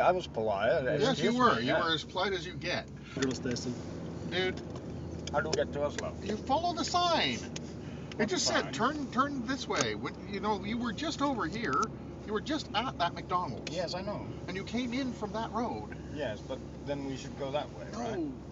I was polite. Yes, you Excuse were. me, You yeah. were as polite as you get. Petrol station. Dude, How do we get to Oslo? you follow the sign. It What just sign? said turn this way. When, you know, you were just over here. You were just at that McDonald's. Yes, I know. And you came in from that road. Yes, but then we should go that way, right? No.